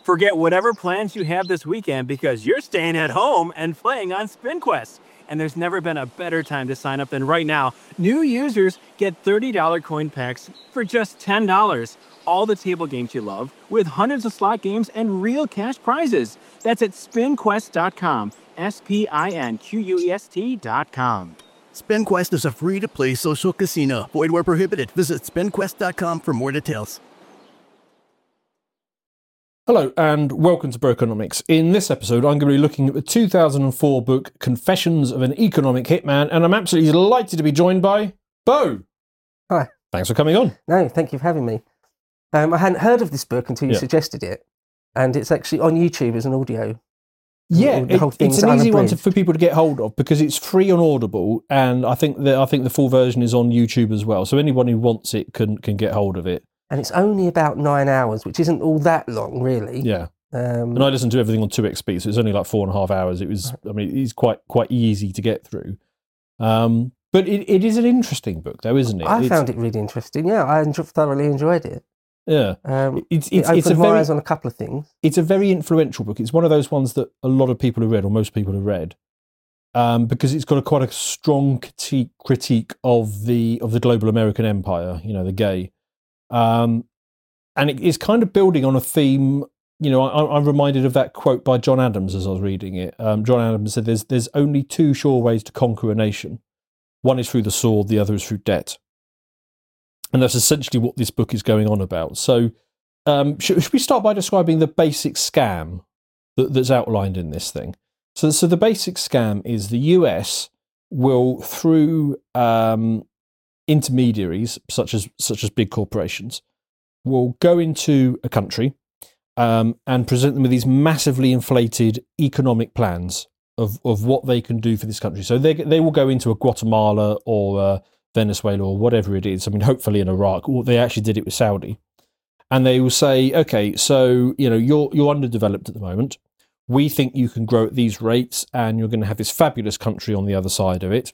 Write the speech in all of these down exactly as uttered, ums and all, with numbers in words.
Forget whatever plans you have this weekend because you're staying at home and playing on SpinQuest. And there's never been a better time to sign up than right now. New users get thirty dollars coin packs for just ten dollars. All the table games you love, with hundreds of slot games and real cash prizes. That's at spin quest dot com. S P I N Q U E S T dot com. SpinQuest is a free-to-play social casino. Void where prohibited. Visit spin quest dot com for more details. Hello and welcome to Brokenomics. In this episode, I'm going to be looking at the two thousand four book Confessions of an Economic Hitman, and I'm absolutely delighted to be joined by Bo. Hi. Thanks for coming on. No, thank you for having me. Um, I hadn't heard of this book until you Yeah. suggested it, and it's actually on YouTube as an audio. Yeah, The whole it, thing's it's an easy one to, unabridged. for people to get hold of because it's free on Audible, and I think that I think the full version is on YouTube as well. So anyone who wants it can can get hold of it. And it's only about nine hours, which isn't all that long, really. Yeah. Um, And I listened to everything on two X speed, so it's only like four and a half hours. It was, I mean, it's quite quite easy to get through. Um, but it, it is an interesting book, though, isn't it? I It's- found it really interesting. Yeah, I enjo- thoroughly enjoyed it. Yeah, Um, it's it it's opened it's a my very eyes on a couple of things. it's a very influential book. It's one of those ones that a lot of people have read, or most people have read, um, because it's got a quite a strong critique critique of the of the global American empire. You know, the gay, um, and it is kind of building on a theme. You know, I, I'm reminded of that quote by John Adams as I was reading it. Um, John Adams said, "There's there's only two sure ways to conquer a nation. One is through the sword, the other is through debt." And that's essentially what this book is going on about. So, um, should, should we start by describing the basic scam that, that's outlined in this thing? So, so the basic scam is the U S will, through um, intermediaries such as such as big corporations, will go into a country um, and present them with these massively inflated economic plans of of what they can do for this country. So they they will go into a Guatemala or a Venezuela or whatever it is. I mean, hopefully in Iraq, or they actually did it with Saudi. And they will say, okay, so, you know, you're you're underdeveloped at the moment. We think you can grow at these rates and you're going to have this fabulous country on the other side of it.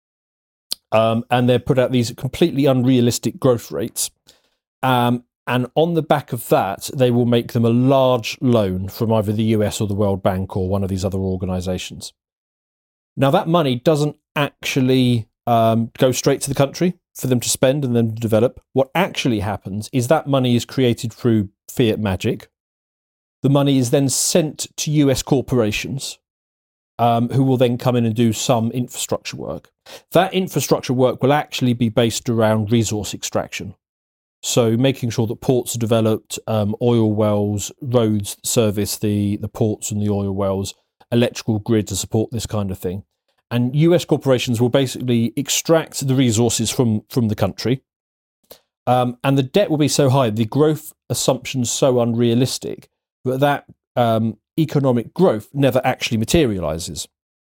Um, and they put out these completely unrealistic growth rates. Um, and on the back of that, they will make them a large loan from either the U S or the World Bank or one of these other organizations. Now, that money doesn't actually Um, go straight to the country for them to spend and then develop. What actually happens is that money is created through fiat magic. The money is then sent to U S corporations um, who will then come in and do some infrastructure work. That infrastructure work will actually be based around resource extraction. So making sure that ports are developed, um, oil wells, roads service the, the ports and the oil wells, electrical grid to support this kind of thing. And U S corporations will basically extract the resources from, from the country. Um, and the debt will be so high, the growth assumptions so unrealistic, that that um, economic growth never actually materializes.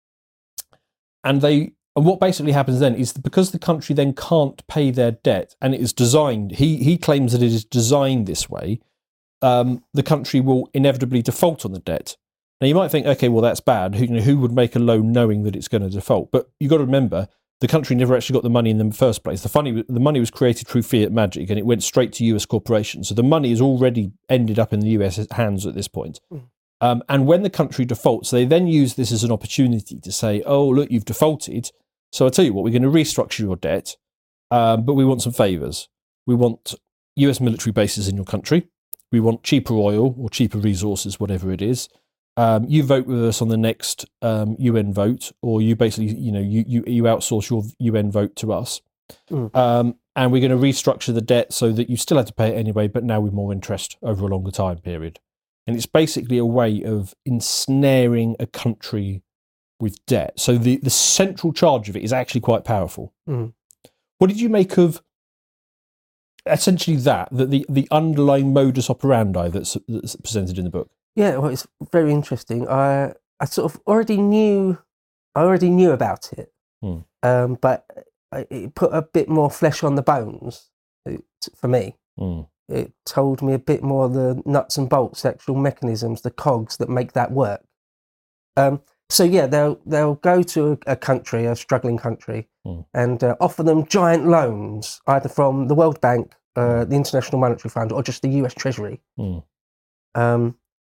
And they and what basically happens then is that because the country then can't pay their debt, and it is designed, he, he claims that it is designed this way, um, the country will inevitably default on the debt. Now, you might think, okay, well, that's bad. Who, you know, who would make a loan knowing that it's going to default? But you've got to remember, the country never actually got the money in the first place. The, funny, the money was created through fiat magic, and it went straight to U S corporations. So the money has already ended up in the U S hands at this point. Mm. Um, and when the country defaults, they then use this as an opportunity to say, oh, look, you've defaulted. So I'll tell you what, we're going to restructure your debt, um, but we want some favours. We want U S military bases in your country. We want cheaper oil or cheaper resources, whatever it is. Um, you vote with us on the next um, U N vote, or you basically, you know, you, you, you outsource your U N vote to us. Mm. Um, and we're going to restructure the debt so that you still have to pay it anyway, but now with more interest over a longer time period. And it's basically a way of ensnaring a country with debt. So the, the central charge of it is actually quite powerful. Mm. What did you make of essentially that, that the, the underlying modus operandi that's, that's presented in the book? Yeah, well, it's very interesting. I I sort of already knew, I already knew about it, hmm. um, but it put a bit more flesh on the bones for me. Hmm. It told me a bit more of the nuts and bolts, the actual mechanisms, the cogs that make that work. Um, so yeah, they'll they'll go to a, a country, a struggling country, hmm. and uh, offer them giant loans, either from the World Bank, uh, the International Monetary Fund, or just the U S Treasury. Hmm. Um,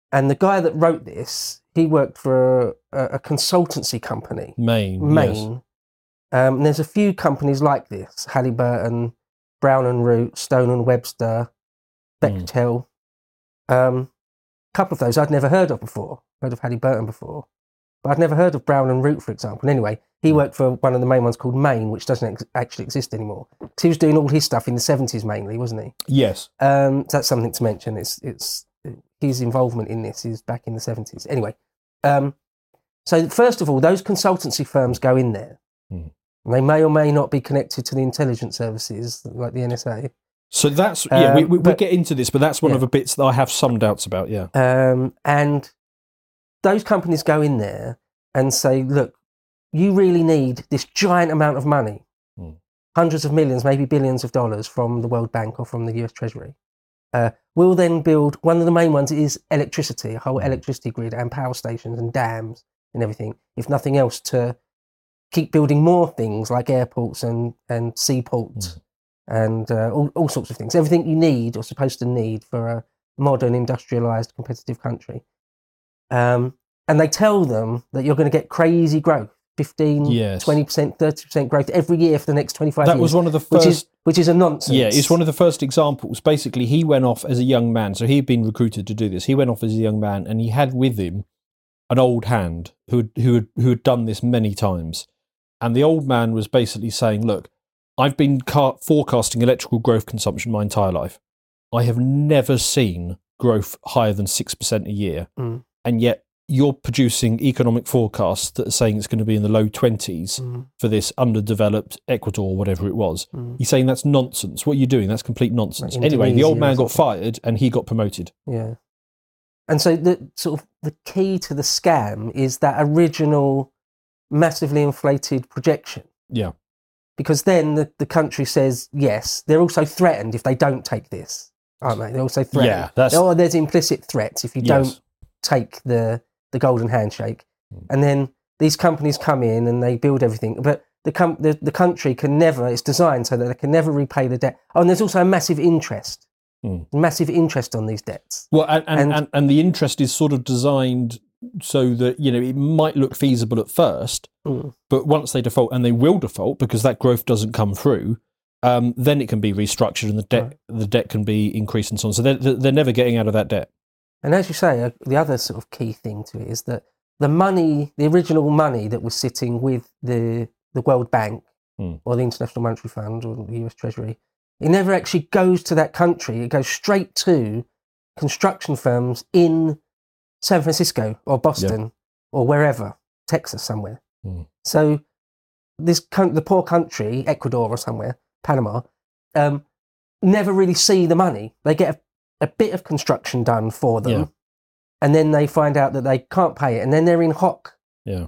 and the guy that wrote this, he worked for a, a consultancy company. Maine. Maine. Yes. Um, and there's a few companies like this: Halliburton, Brown and Root, Stone and Webster, Bechtel. Mm. Um, a couple of those I'd never heard of before. Heard of Halliburton before, but I'd never heard of Brown and Root, for example. And anyway, he worked for one of the main ones called Maine, which doesn't ex- actually exist anymore. So he was doing all his stuff in the seventies mainly, wasn't he? Yes. Um, so that's something to mention. It's it's his involvement in this is back in the seventies. Anyway, um, so first of all, those consultancy firms go in there. Mm. They may or may not be connected to the intelligence services, like the N S A. So that's, yeah, um, we, we, but, we'll get into this, but that's one yeah. of the bits that I have some doubts about, yeah. Um, and those companies go in there and say, look, you really need this giant amount of money, mm. hundreds of millions, maybe billions of dollars from the World Bank or from the U S Treasury. Uh, we'll then build, one of the main ones is electricity, a whole electricity grid and power stations and dams and everything, if nothing else, to keep building more things like airports and, and seaports mm. and uh, all, all sorts of things. Everything you need or supposed to need for a modern, industrialised, competitive country. Um, and they tell them that you're going to get crazy growth, fifteen, yes. twenty percent, thirty percent growth every year for the next twenty-five that years. That was one of the first... Which is, which is a nonsense. Yeah, it's one of the first examples. Basically, he went off as a young man. So he'd been recruited to do this. He went off as a young man and he had with him an old hand who who had, who had done this many times. And the old man was basically saying, look, I've been car- forecasting electrical growth consumption my entire life. I have never seen growth higher than six percent a year. Mm. And yet you're producing economic forecasts that are saying it's going to be in the low twenties mm. for this underdeveloped Ecuador or whatever it was. Mm. He's saying that's nonsense. What are you doing? That's complete nonsense. Like anyway, the old man got fired and he got promoted. Yeah. And so the sort of the key to the scam is that original massively inflated projection. Yeah. Because then the, the country says, yes, they're also threatened if they don't take this, aren't they? They're also threatened. Yeah, that's... Oh, there's implicit threats if you yes. don't take the, the golden handshake. Mm. And then these companies come in and they build everything. But the, com- the the country can never, it's designed so that they can never repay the debt. Oh, and there's also a massive interest. Mm. Massive interest on these debts. Well, and and, and, and and the interest is sort of designed so that, you know, it might look feasible at first, mm. but once they default, and they will default because that growth doesn't come through, um, then it can be restructured and the debt right. the debt can be increased and so on. So they're, they're never getting out of that debt. And as you say, uh, the other sort of key thing to it is that the money, the original money that was sitting with the, the World Bank mm. or the International Monetary Fund or the U S Treasury, it never actually goes to that country. It goes straight to construction firms in San Francisco or Boston yep. or wherever, Texas somewhere. Mm. So this the poor country, Ecuador or somewhere, Panama, um, never really see the money. They get a, a bit of construction done for them, yeah. and then they find out that they can't pay it, and then they're in hock yeah.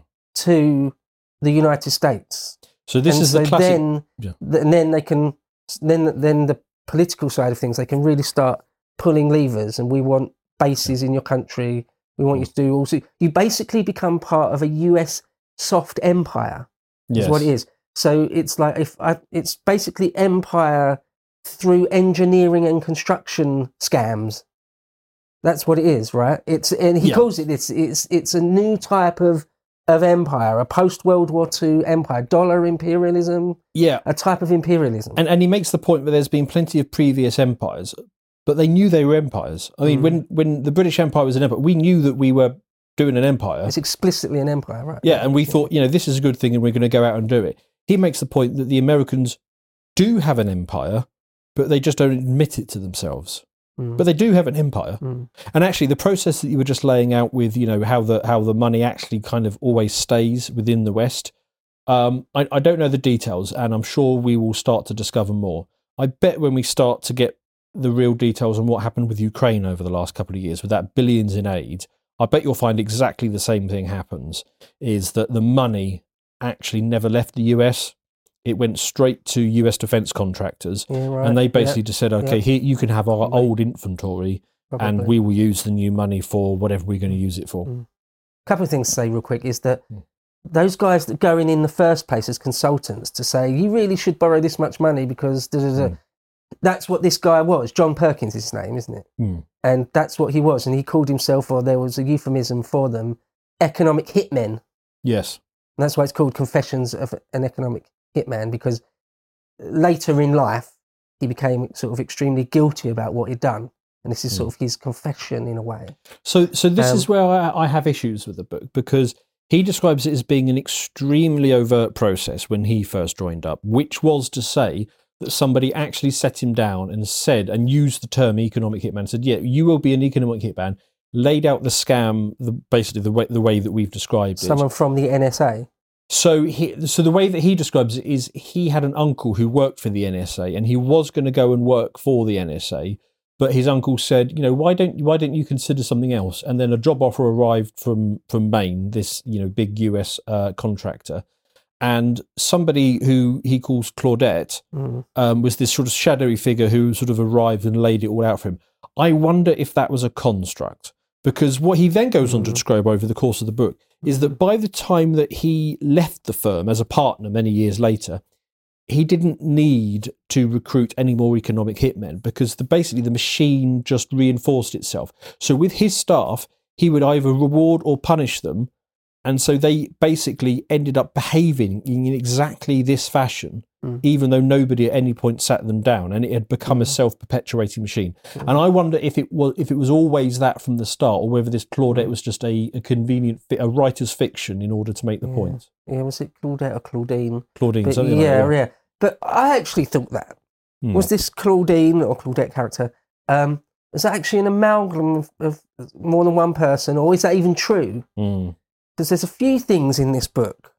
to the United States. So this and is so the classic... Then, yeah. th- and then they can, then then the political side of things, they can really start pulling levers, and we want bases yeah. in your country. We want you to do also. You basically become part of a U S soft empire. Is yes. what it is. So it's like if I, it's basically empire through engineering and construction scams. That's what it is, right? It's and he yeah. calls it it's it's it's a new type of of empire, a post World War Two empire, dollar imperialism. Yeah, a type of imperialism. And and he makes the point that there's been plenty of previous empires. But they knew they were empires. I mean, mm. when, when the British Empire was an empire, we knew that we were doing an empire. It's explicitly an empire, right? Yeah, and we yeah. thought, you know, this is a good thing and we're going to go out and do it. He makes the point that the Americans do have an empire, but they just don't admit it to themselves. Mm. But they do have an empire. Mm. And actually, the process that you were just laying out with, you know, how the how the money actually kind of always stays within the West, um, I, I don't know the details, and I'm sure we will start to discover more. I bet when we start to get the real details on what happened with Ukraine over the last couple of years with that billions in aid, I bet you'll find exactly the same thing happens, is that the money actually never left the U S. It went straight to U S defence contractors, yeah, right. and they basically yeah. just said, okay, yeah. here you can have our Probably. old inventory Probably. and we will use the new money for whatever we're going to use it for. Mm. A couple of things to say real quick is that mm. those guys that go in in the first place as consultants to say, you really should borrow this much money because da, da, da, mm. that's what this guy was. John Perkins is his name, isn't it? Mm. And that's what he was. And he called himself, or there was a euphemism for them, economic hitmen. Yes. And that's why it's called Confessions of an Economic Hitman, because later in life, he became sort of extremely guilty about what he'd done. And this is sort mm. of his confession in a way. So so this um, is where I, I have issues with the book, because he describes it as being an extremely overt process when he first joined up, which was to say that somebody actually set him down and said, and used the term economic hitman, said, yeah, you will be an economic hitman, laid out the scam, the, basically the way, the way that we've described Someone it. Someone from the N S A? So he, so the way that he describes it is he had an uncle who worked for the N S A, and he was going to go and work for the N S A, but his uncle said, you know, why don't why don't you consider something else? And then a job offer arrived from from Maine, this, you know, big U S uh, contractor, and somebody who he calls Claudette mm. um, was this sort of shadowy figure who sort of arrived and laid it all out for him. I wonder if that was a construct, because what he then goes mm. on to describe over the course of the book is that by the time that he left the firm as a partner many years later, he didn't need to recruit any more economic hitmen, because the, basically the machine just reinforced itself. So with his staff, he would either reward or punish them. And so they basically ended up behaving in exactly this fashion, mm. even though nobody at any point sat them down, and it had become mm. a self-perpetuating machine. Mm. And I wonder if it was if it was always that from the start, or whether this Claudette was just a, a convenient, a writer's fiction in order to make the yeah. point. Yeah, was it Claudette or Claudine? Claudine, but, something yeah, like that. Yeah, But I actually thought that. Mm. Was this Claudine or Claudette character, um, was that actually an amalgam of, of more than one person, or is that even true? Mm. Because there's a few things in this book,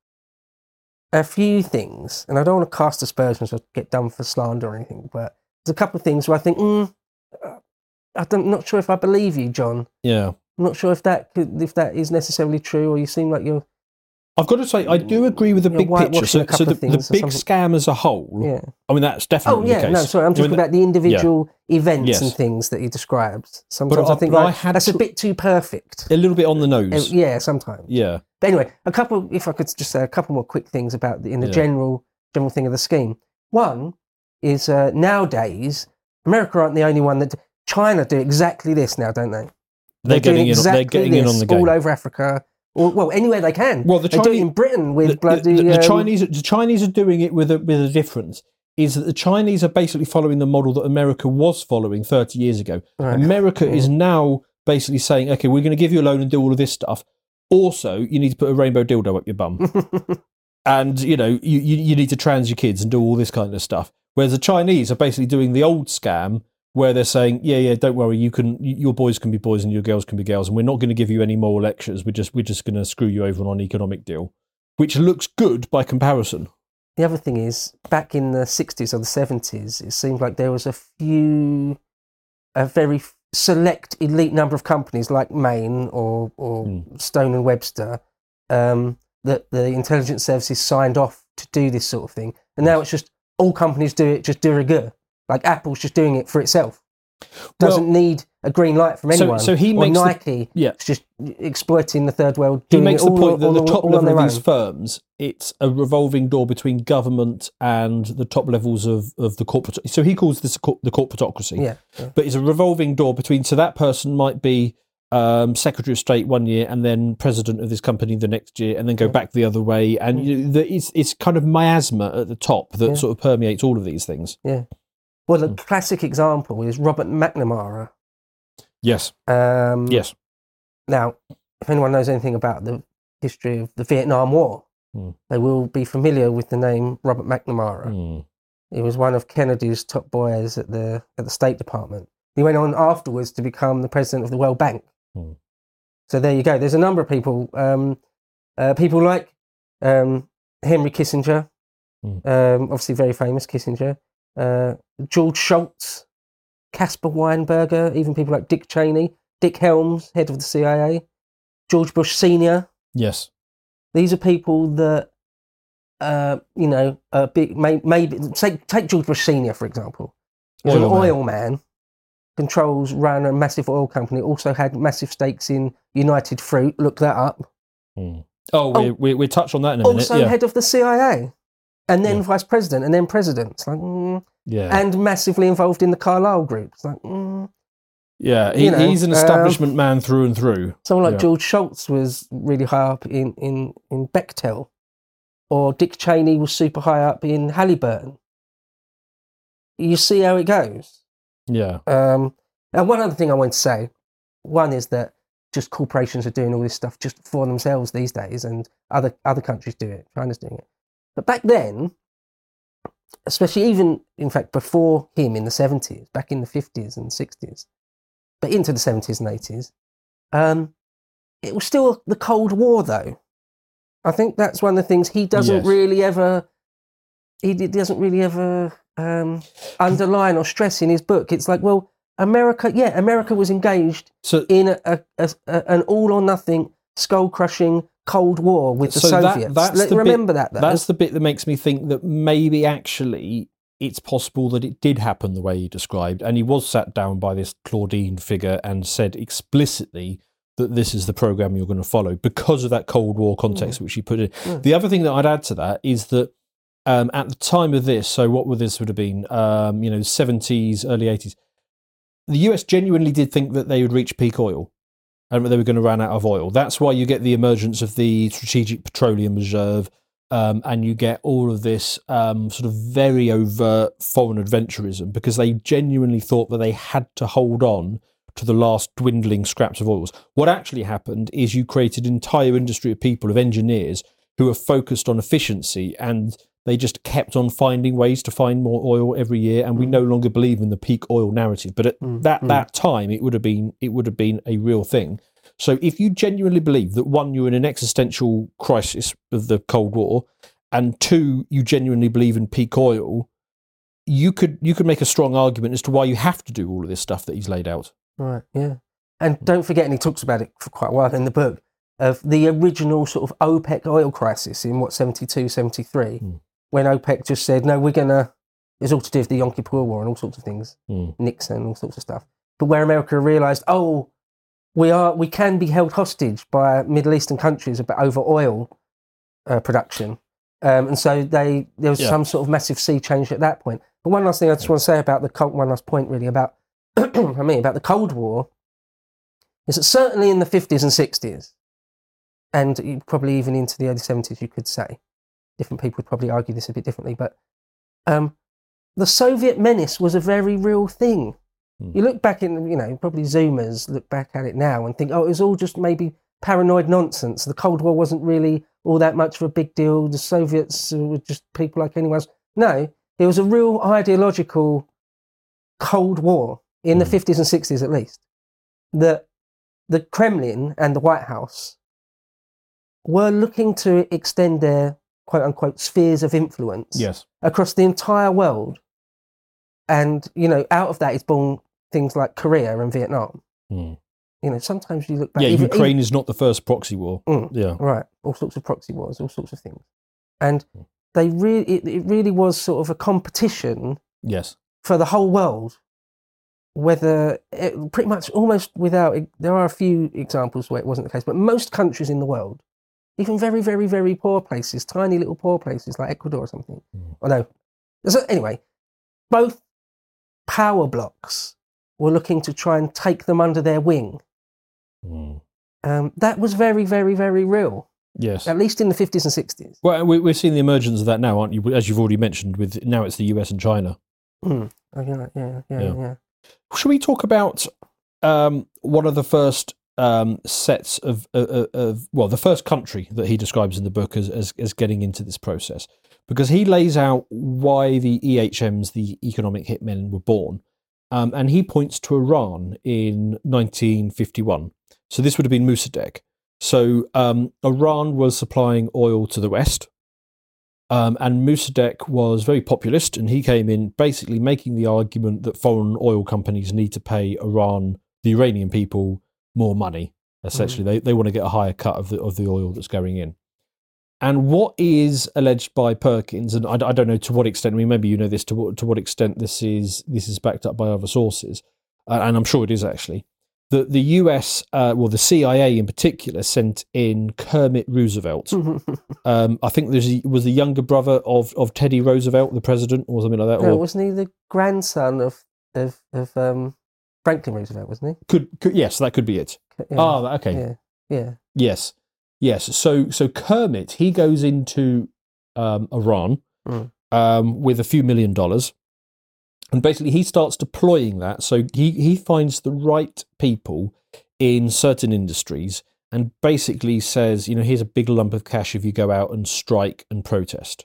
a few things, and I don't want to cast aspersions or get done for slander or anything, but there's a couple of things where I think, mm, I'm not sure if I believe you, John. Yeah. I'm not sure if that could, if that is necessarily true, or you seem like you're... I've got to say, I do agree with the big picture. So, so the, the big scam as a whole, yeah. I mean, that's definitely oh, yeah, the case. No, sorry, I'm talking I mean, about the individual yeah. events yes. and things that he describes. Sometimes but I think I like, that's to, a bit too perfect. A little bit on the nose. Uh, yeah, sometimes. Yeah. But anyway, a couple, if I could just say a couple more quick things about the, in the yeah. general general thing of the scheme. One is uh, nowadays, America aren't the only one that... China do exactly this now, don't they? They're, they're getting, in, they're getting in on the game. All over Africa. Or, well, anywhere they can. Well, the Chinese, they do it in Britain with the, bloody... The, the, um, Chinese, the Chinese are doing it with a, with a difference, is that the Chinese are basically following the model that America was following thirty years ago. Right. America yeah. is now basically saying, okay, we're going to give you a loan and do all of this stuff. Also, you need to put a rainbow dildo up your bum. And, you know, you, you, you need to trans your kids and do all this kind of stuff. Whereas the Chinese are basically doing the old scam, where they're saying, yeah, yeah, don't worry, you can, your boys can be boys and your girls can be girls, and we're not going to give you any moral lectures. We're just, we're just going to screw you over on an economic deal, which looks good by comparison. The other thing is, back in the sixties or the seventies, it seemed like there was a few, a very select elite number of companies like Maine or, or mm. Stone and Webster um, that the intelligence services signed off to do this sort of thing. And now it's just all companies do it just de rigueur. Like Apple's just doing it for itself. Doesn't well, need a green light from anyone. So, so he or makes Nike. The, yeah. It's just exploiting the third world. He doing makes it the all, point that all, the all, top all level of own. these firms, it's a revolving door between government and the top levels of, of the corporate. So he calls this the corporatocracy. Yeah, yeah. But it's a revolving door between. So that person might be um, Secretary of State one year and then president of this company the next year, and then go yeah. back the other way. And yeah. you know, the, it's it's kind of miasma at the top that yeah. sort of permeates all of these things. Yeah. Well, the mm. classic example is Robert McNamara. Yes. Um, yes. Now, if anyone knows anything about the history of the Vietnam War, mm. they will be familiar with the name Robert McNamara. Mm. He was one of Kennedy's top boys at the at the State Department. He went on afterwards to become the president of the World Bank. Mm. So there you go. There's a number of people, um, uh, people like um, Henry Kissinger, mm. um, obviously very famous Kissinger. Uh, George Shultz, Caspar Weinberger, even people like Dick Cheney, Dick Helms, head of the C I A, George Bush Senior. Yes. These are people that, uh, you know, uh, big, may, maybe, take, take George Bush Senior, for example. He's an oil man, controls, ran a massive oil company, also had massive stakes in United Fruit, look that up. Mm. Oh, oh we, we, we touch on that in a also minute. Also yeah. head of the C I A. And then yeah. vice president, and then president. It's like, mm. yeah. And massively involved in the Carlyle Group. It's like, mm. Yeah, he, you know, he's an establishment um, man through and through. Someone like yeah. George Shultz was really high up in, in, in Bechtel, or Dick Cheney was super high up in Halliburton. You see how it goes. Yeah. Um, and one other thing I want to say, one is that just corporations are doing all this stuff just for themselves these days, and other other countries do it. China's doing it. But back then, especially even, in fact, before him in the seventies, back in the fifties and sixties, but into the seventies and eighties, um, it was still the Cold War, though. I think that's one of the things he doesn't yes. really ever, he doesn't really ever um, underline or stress in his book. It's like, well, America, yeah, America was engaged so, in a, a, a, a, an all-or-nothing, skull-crushing Cold War with the so Soviets. That, that's Let, the remember bit, that, though. That's the bit that makes me think that maybe actually it's possible that it did happen the way he described, and he was sat down by this Claudine figure and said explicitly that this is the program you're going to follow because of that Cold War context yeah. which he put in. Yeah. The other thing that I'd add to that is that um, at the time of this, so what would this would have been, um, you know, seventies, early eighties, the U S genuinely did think that they would reach peak oil and they were going to run out of oil. That's why you get the emergence of the Strategic Petroleum Reserve, um, and you get all of this um, sort of very overt foreign adventurism, because they genuinely thought that they had to hold on to the last dwindling scraps of oils. What actually happened is you created an entire industry of people, of engineers, who are focused on efficiency, and they just kept on finding ways to find more oil every year, and we no longer believe in the peak oil narrative. But at mm, that mm. that time, it would have been it would have been a real thing. So if you genuinely believe that, one, you're in an existential crisis of the Cold War, and two, you genuinely believe in peak oil, you could you could make a strong argument as to why you have to do all of this stuff that he's laid out. Right. Yeah. And don't forget, and he talks about it for quite a while in the book, of the original sort of OPEC oil crisis in what seventy-two, seventy-three. Mm. When OPEC just said, no, we're going to, it's all to do with the Yom Kippur War and all sorts of things, mm. Nixon, all sorts of stuff. But where America realised, oh, we are, we can be held hostage by Middle Eastern countries about over oil uh, production. Um, and so they there was yeah. some sort of massive sea change at that point. But one last thing I just want to say about the Cold, one last point really about, I mean, about the Cold War, is that certainly in the fifties and sixties, and probably even into the early seventies, you could say, different people would probably argue this a bit differently, but um, the Soviet menace was a very real thing. Mm. You look back in, you know, probably Zoomers look back at it now and think, oh, it was all just maybe paranoid nonsense. The Cold War wasn't really all that much of a big deal. The Soviets were just people like anyone else. No, it was a real ideological Cold War in mm. the fifties and sixties at least. That the Kremlin and the White House were looking to extend their quote-unquote spheres of influence yes. across the entire world. And, you know, out of that is born things like Korea and Vietnam. Mm. You know, sometimes you look back... Yeah, even, Ukraine even, is not the first proxy war. Mm, yeah. Right, all sorts of proxy wars, all sorts of things. And they really, it, it really was sort of a competition yes. for the whole world. Whether, it, pretty much almost without... There are a few examples where it wasn't the case, but most countries in the world, even very, very, very poor places, tiny little poor places like Ecuador or something. Mm. Oh, no. So anyway, both power blocks were looking to try and take them under their wing. Mm. Um, that was very, very, very real. Yes. At least in the fifties and sixties. Well, we're seeing the emergence of that now, aren't you? As you've already mentioned, with now it's the U S and China. Mm. Oh, yeah, yeah, yeah, yeah, yeah. Should we talk about um, one of the first um, sets of, uh, of, well, the first country that he describes in the book as, as, as getting into this process? Because he lays out why the E H Ms, the economic hitmen, were born. Um, and he points to Iran in nineteen fifty-one. So this would have been Mossadegh. So um, Iran was supplying oil to the West. Um, and Mossadegh was very populist, and he came in basically making the argument that foreign oil companies need to pay Iran, the Iranian people, more money. Essentially, mm. they, they want to get a higher cut of the of the oil that's going in. And what is alleged by Perkins, and I, I don't know to what extent, I mean, maybe you know this, to what, to what extent this is this is backed up by other sources, uh, and I'm sure it is actually, that the U S, uh, well, the C I A in particular, sent in Kermit Roosevelt. um, I think there's a, was the younger brother of, of Teddy Roosevelt, the president, or something like that. No, or, wasn't he the grandson of of, of um, Franklin Roosevelt, wasn't he? Could, could yes, that could be it. Yeah. Oh, okay. Yeah. Yeah. Yes, yes. So so Kermit, he goes into um, Iran Mm. um, with a few million dollars, and basically he starts deploying that. So he he finds the right people in certain industries, and basically says, you know, here's a big lump of cash if you go out and strike and protest.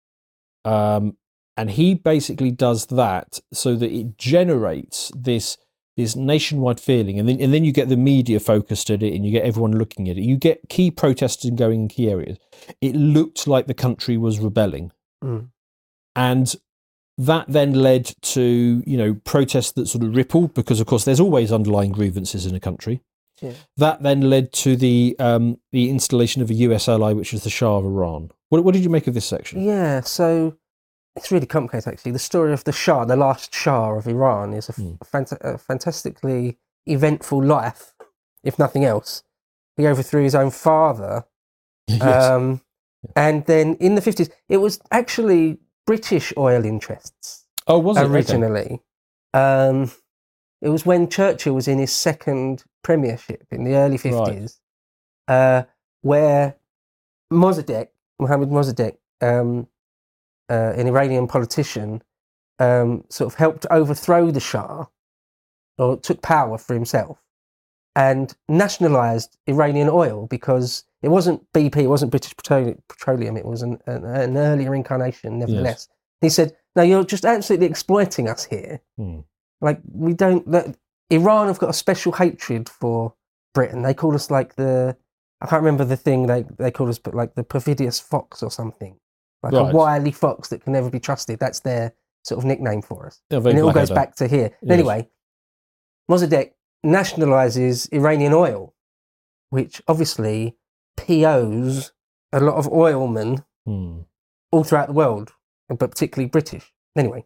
Um, and he basically does that so that it generates this. this nationwide feeling, and then and then you get the media focused at it, and you get everyone looking at it. You get key protesters going in key areas. It looked like the country was rebelling, Mm. and that then led to, you know, protests that sort of rippled, because of course there's always underlying grievances in a country. Yeah. That then led to the um, the installation of a U S ally, which was the Shah of Iran. What, what did you make of this section? Yeah, so it's really complicated, actually. The story of the Shah, the last Shah of Iran, is a, Mm. fant- a fantastically eventful life, if nothing else. He overthrew his own father. Yes. Um, and then in the fifties, it was actually British oil interests Oh, was it? Okay. originally. Um, it was when Churchill was in his second premiership in the early fifties, uh, where Mossadegh, Mohammad Mossadegh, um, uh, an Iranian politician, um, sort of helped overthrow the Shah, or took power for himself, and nationalised Iranian oil, because it wasn't B P, it wasn't British Petroleum, it was an, an, an earlier incarnation, nevertheless. Yes. He said, no, you're just absolutely exploiting us here. Hmm. Like, we don't... That, Iran have got a special hatred for Britain. They call us like the... I can't remember the thing they, they call us, but like the perfidious fox or something. Like Right. a wily fox that can never be trusted. That's their sort of nickname for us. Yeah, And it all goes Blackadder. back to here. Yes. Anyway, Mossadegh nationalises Iranian oil, which obviously P Os a lot of oilmen Hmm. all throughout the world, but particularly British. Anyway,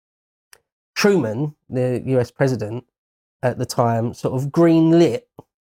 Truman, the U S president at the time, sort of green-lit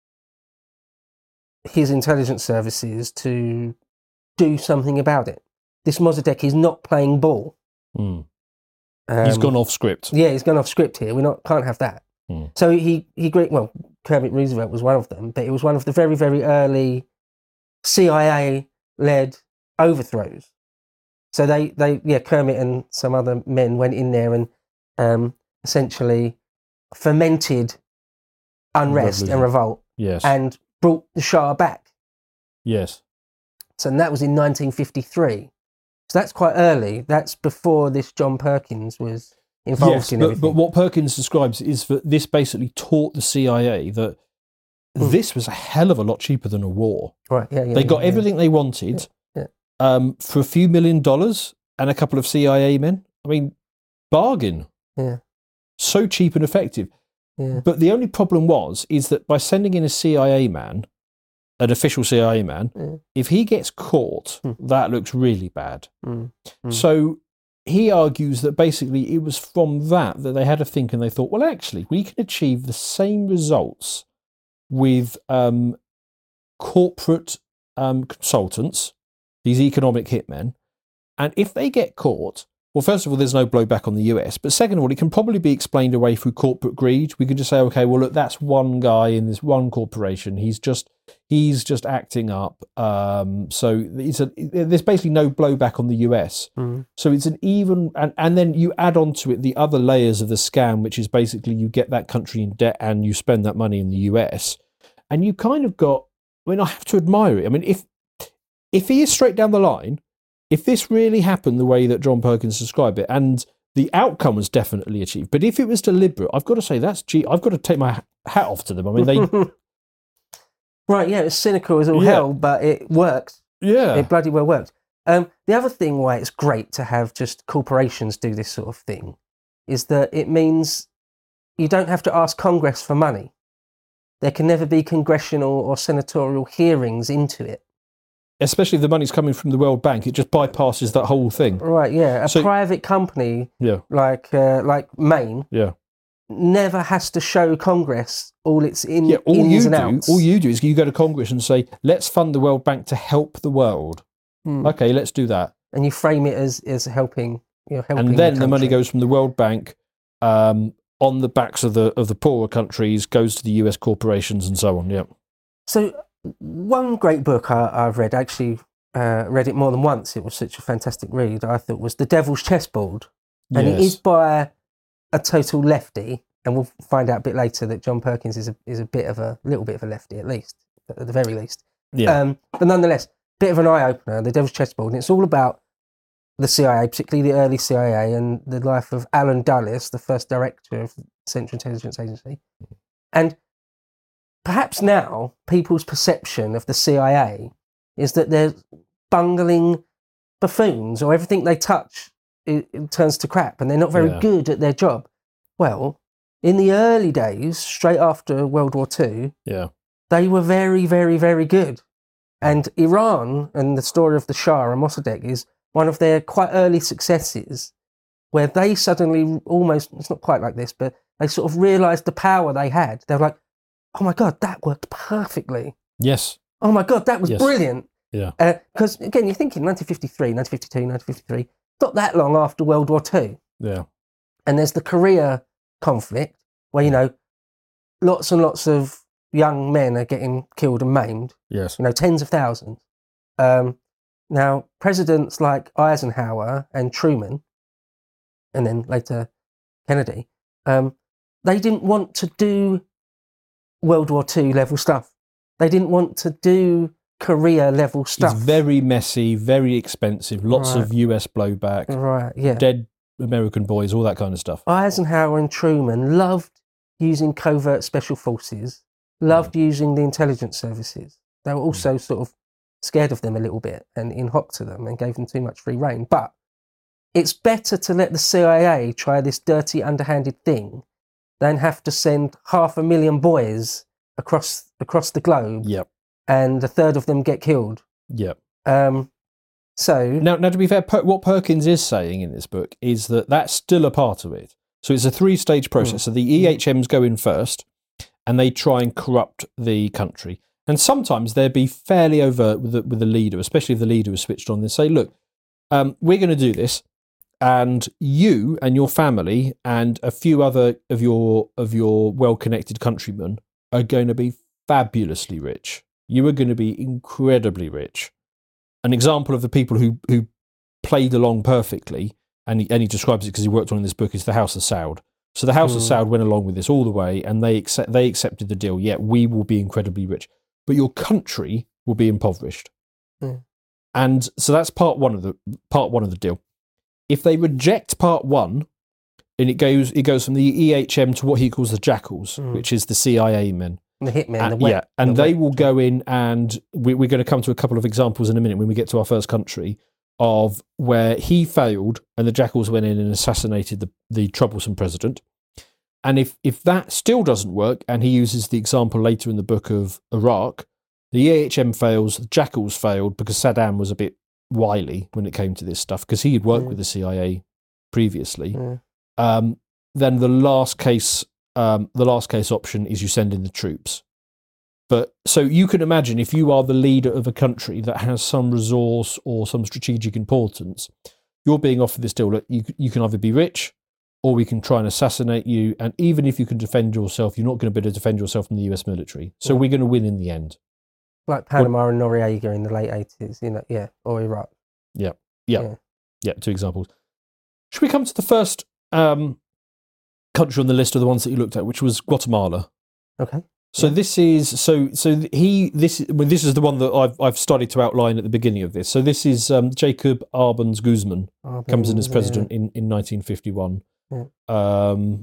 his intelligence services to do something about it. This Mossadegh is not playing ball. Hmm. Um, He's gone off script. Yeah, he's gone off script here. We not can't have that. Hmm. So he he great. Well, Kermit Roosevelt was one of them, but it was one of the very very early C I A-led overthrows. So they, they yeah, Kermit and some other men went in there and um, essentially fermented unrest Revolution. and revolt Yes. and brought the Shah back. yes. So that was in nineteen fifty-three. So that's quite early. That's before this John Perkins was involved Yes, in but, everything. but what Perkins describes is that this basically taught the C I A that Mm. this was a hell of a lot cheaper than a war. right, yeah, yeah, They yeah, got yeah. everything they wanted Yeah, um, for a few million dollars and a couple of C I A men. I mean, bargain. Yeah. So cheap and effective. Yeah. But the only problem was, is that by sending in a C I A man, an official C I A man, Yeah. if he gets caught, Mm. that looks really bad. Mm. Mm. So he argues that basically it was from that that they had to think, and they thought, well, actually, we can achieve the same results with um, corporate um, consultants, these economic hitmen, and if they get caught, well, first of all, there's no blowback on the U S, but second of all, it can probably be explained away through corporate greed. We can just say, okay, well, look, that's one guy in this one corporation. He's just he's just acting up. Um, so it's a, there's basically no blowback on the U S. Mm. So it's an even, and, and then you add on to it the other layers of the scam, which is basically you get that country in debt and you spend that money in the U S. And you kind of got, I mean, I have to admire it. I mean, if if he is straight down the line, if this really happened the way that John Perkins described it, and the outcome was definitely achieved, but if it was deliberate, I've got to say that's gee, I've got to take my hat off to them. I mean, they, right, yeah, it's cynical as all Yeah. hell, but it worked. yeah, It bloody well worked. Um, the other thing why it's great to have just corporations do this sort of thing is that it means you don't have to ask Congress for money. There can never be congressional or senatorial hearings into it. especially if the money's coming from the World Bank, it just bypasses that whole thing. Right, yeah. A So- private company Yeah, like uh, like Maine yeah, never has to show Congress all its in, yeah. All ins you and do, outs. all you do is you go to Congress and say, "Let's fund the World Bank to help the world." Hmm. Okay, let's do that. And you frame it as, as helping, you know, helping And then the, country. money goes from the World Bank um, on the backs of the of the poorer countries, goes to the U S corporations and so on. Yeah. So one great book I, I've read, actually uh, read it more than once. It was such a fantastic read. I thought was The Devil's Chessboard, and Yes. it is by a total lefty. And we'll find out a bit later that John Perkins is a is a bit of a little bit of a lefty, at least at the very least. Yeah. Um, but nonetheless, bit of an eye opener. The Devil's Chessboard, and it's all about the C I A, particularly the early C I A, and the life of Alan Dulles, the first director of the Central Intelligence Agency. And perhaps now people's perception of the C I A is that they're bungling buffoons, or everything they touch it, it turns to crap, and they're not very Yeah. good at their job. Well, in the early days, straight after World War Two, Yeah. they were very, very, very good. And Iran and the story of the Shah and Mossadegh is one of their quite early successes, where they suddenly almost, it's not quite like this, but they sort of realised the power they had. They were like, oh my God, that worked perfectly. Yes. Oh my God, that was Yes. brilliant. Yeah. Because, again, you're thinking nineteen fifty-three, nineteen fifty-two, nineteen fifty-three, not that long after World War Two. Yeah. And there's the Korea conflict, where, you know, lots and lots of young men are getting killed and maimed. Yes. You know, tens of thousands. Um, now, presidents like Eisenhower and Truman, and then later Kennedy, um, they didn't want to do World War Two level stuff. They didn't want to do Korea level stuff. It's very messy, very expensive, lots Right. of U S blowback, Right, yeah. dead American boys, all that kind of stuff. Eisenhower and Truman loved using covert special forces, loved using the intelligence services. They were also sort of scared of them a little bit and in hock to them and gave them too much free rein. But it's better to let the C I A try this dirty, underhanded thing than have to send half a million boys across across the globe Yep. and a third of them get killed. Yep. Um, so Now, now, to be fair, per- what Perkins is saying in this book is that that's still a part of it. So it's a three-stage process. Mm. So the E H Ms go in first, and they try and corrupt the country. And sometimes they'll be fairly overt with the, with the leader, especially if the leader is switched on. They say, look, um, we're going to do this, and you and your family and a few other of your of your well-connected countrymen are going to be fabulously rich. You are going to be incredibly rich. An example of the people who who played along perfectly, and he, and he describes it because he worked on in this book, is the House of Saud. So the House Mm. of Saud went along with this all the way, and they accept, they accepted the deal. Yeah, we will be incredibly rich, but your country will be impoverished. Mm. And so that's part one of the part one of the deal. If they reject part one, and it goes it goes from the E H M to what he calls the jackals, Mm. which is the C I A men. the hitmen, Uh, the wet, yeah, and the they wet- will go in, and we, we're going to come to a couple of examples in a minute when we get to our first country of where he failed and the jackals went in and assassinated the, the troublesome president. And if, if that still doesn't work, and he uses the example later in the book of Iraq, the E H M fails, the jackals failed because Saddam was a bit wily when it came to this stuff because he had worked Mm. with the C I A previously. Mm. Um, then the last case, um, the last case option is you send in the troops. But so you can imagine if you are the leader of a country that has some resource or some strategic importance, you're being offered this deal. Look, you you can either be rich, or we can try and assassinate you. And even if you can defend yourself, you're not going to be able to defend yourself from the U S military. So Yeah. we're going to win in the end. like Panama and Noriega in the late eighties, you know, yeah, or Iraq. Yeah. Yeah. Yeah, two examples. Should we come to the first um, country on the list of the ones that you looked at, which was Guatemala? Okay. So this is so so he this well, this is the one that I've I've started to outline at the beginning of this. So this is um, Jacob Arbenz Guzman Oh, comes in as yeah. president in, in nineteen fifty-one. Yeah. Um,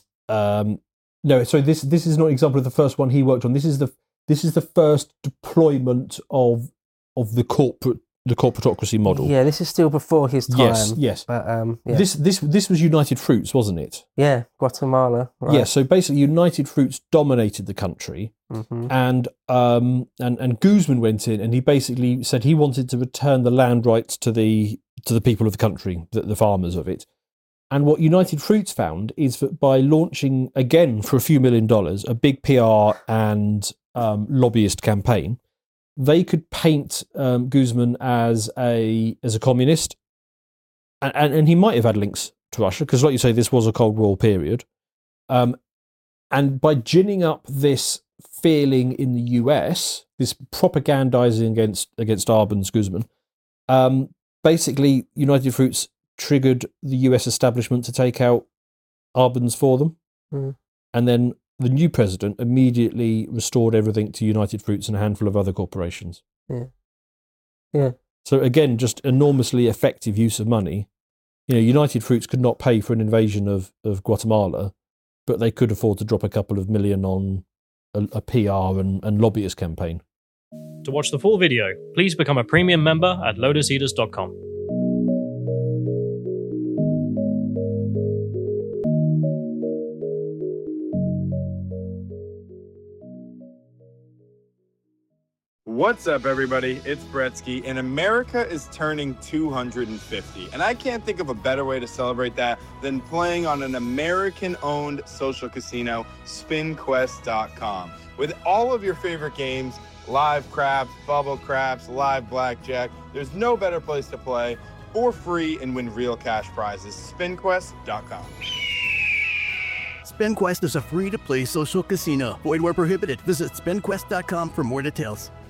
um, no, so this this is not an example of the first one he worked on. This is the this is the first deployment of of the corporate the corporatocracy model. Yeah, this is still before his time. Yes, yes. But um, yeah, This this this was United Fruits, wasn't it? yeah, Guatemala. Right. Yeah. So basically, United Fruits dominated the country, hmm and um and and Guzman went in, and he basically said he wanted to return the land rights to the to the people of the country, the, the farmers of it. And what United Fruits found is that by launching again for a few million dollars a big P R and um, lobbyist campaign, they could paint um, Guzman as a as a communist, and, and and he might have had links to Russia because, like you say, this was a Cold War period. Um, and by ginning up this feeling in the U S, this propagandizing against against Arbenz Guzman, um, basically United Fruits triggered the U S establishment to take out Arbenz for them. Mm. And then the new president immediately restored everything to United Fruits and a handful of other corporations. Yeah. Yeah. So again, just enormously effective use of money. You know, United Fruits could not pay for an invasion of, of Guatemala, but they could afford to drop a couple of million on a, a P R and, and lobbyist campaign. To watch the full video, please become a premium member at lotus eaters dot com. What's up, everybody? It's Bretsky, and America is turning two hundred fifty. And I can't think of a better way to celebrate that than playing on an American-owned social casino, spin quest dot com. With all of your favorite games, live craps, bubble craps, live blackjack, there's no better place to play for free and win real cash prizes. spin quest dot com. SpinQuest is a free-to-play social casino. Void where prohibited. Visit spin quest dot com for more details.